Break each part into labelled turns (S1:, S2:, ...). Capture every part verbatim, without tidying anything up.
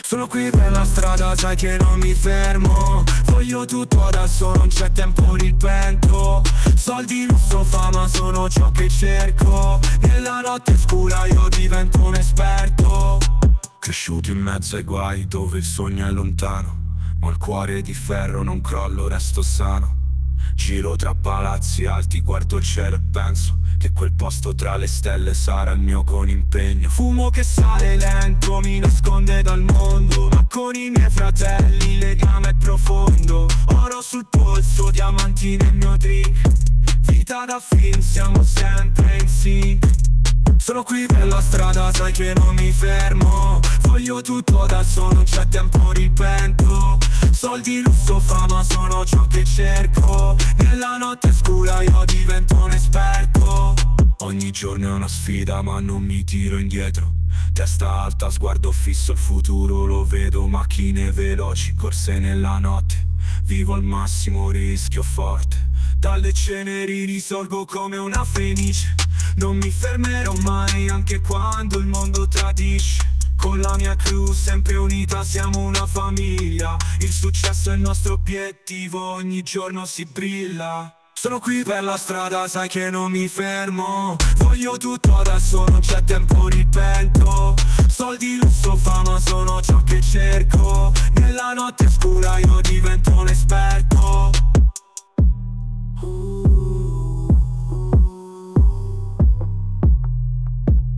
S1: Sono qui per la strada, sai che non mi fermo. Voglio tutto adesso, non c'è tempo, ripento. Soldi, lusso, fama, sono ciò che cerco. Nella notte scura io divento un esperto. Cresciuto in mezzo ai guai dove il sogno è lontano, ma il cuore è di ferro, non crollo, resto sano. Giro tra palazzi alti, guardo il cielo e penso che quel posto tra le stelle sarà il mio con impegno. Fumo che sale lento, mi nasconde dal mondo, ma con i miei fratelli il legame è profondo. Oro sul polso, diamanti nel mio drink. Vita da film, siamo sempre in sync. Sono qui per la strada, sai che non mi fermo. Voglio tutto adesso, non c'è tempo, ripento. Soldi, lusso, fama, sono ciò che cerco. Nella notte scura io divento un esperto. Ogni giorno è una sfida ma non mi tiro indietro. Testa alta, sguardo fisso, il futuro lo vedo. Macchine veloci, corse nella notte. Vivo al massimo, rischio forte. Dalle ceneri risorgo come una fenice. Non mi fermerò mai anche quando il mondo tradisce. Con la mia crew sempre unita siamo una famiglia. Il successo è il nostro obiettivo, ogni giorno si brilla. Sono qui per la strada, sai che non mi fermo. Voglio tutto adesso, non c'è tempo, ripento. Soldi, lusso, fama, sono ciò che cerco. Nella notte scura io divento un esperto.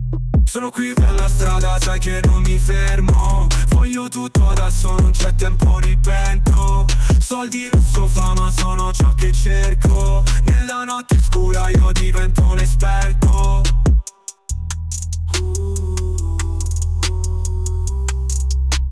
S1: Sono qui per la strada, sai che non mi fermo. Voglio tutto adesso, non c'è tempo,